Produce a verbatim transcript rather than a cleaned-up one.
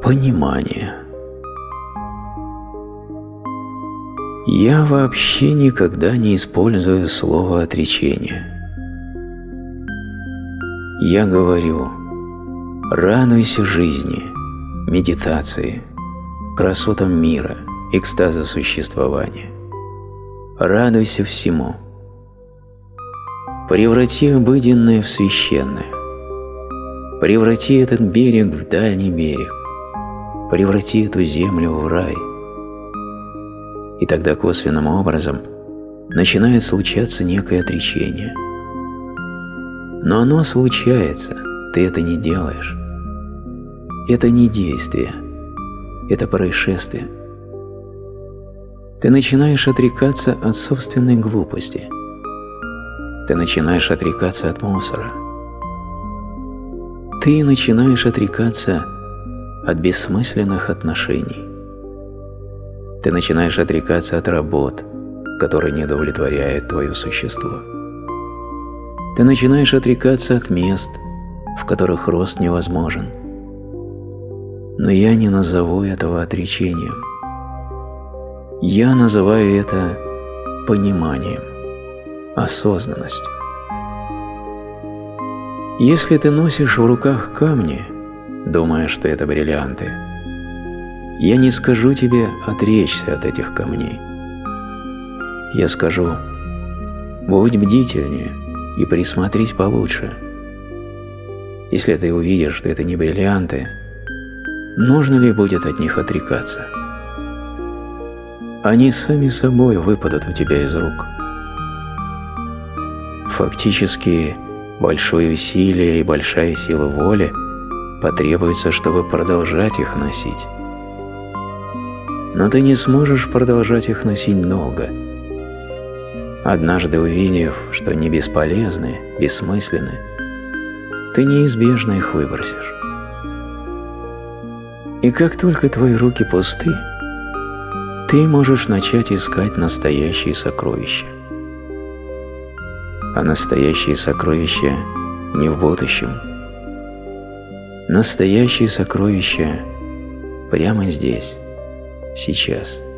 Понимание. Я вообще никогда не использую слово «отречение». Я говорю: радуйся жизни, медитации, красотам мира, экстаза существования. Радуйся всему. Преврати обыденное в священное. Преврати этот берег в дальний берег. Преврати эту землю в рай. И тогда косвенным образом начинает случаться некое отречение. Но оно случается, ты это не делаешь. Это не действие, это происшествие. Ты начинаешь отрекаться от собственной глупости. Ты начинаешь отрекаться от мусора. Ты начинаешь отрекаться от бессмысленных отношений. Ты начинаешь отрекаться от работ, которые не удовлетворяют твое существо. Ты начинаешь отрекаться от мест, в которых рост невозможен. Но я не назову этого отречением. Я называю это пониманием, осознанностью. Если ты носишь в руках камни, думая, что это бриллианты, я не скажу тебе отречься от этих камней. Я скажу: будь бдительнее и присмотрись получше. Если ты увидишь, что это не бриллианты, нужно ли будет от них отрекаться? Они сами собой выпадут у тебя из рук. Фактически, большое усилие и большая сила воли потребуется, чтобы продолжать их носить. Но ты не сможешь продолжать их носить долго. Однажды увидев, что они бесполезны, бессмысленны, ты неизбежно их выбросишь. И как только твои руки пусты, ты можешь начать искать настоящие сокровища. А настоящие сокровища не в будущем. Настоящие сокровища прямо здесь, сейчас.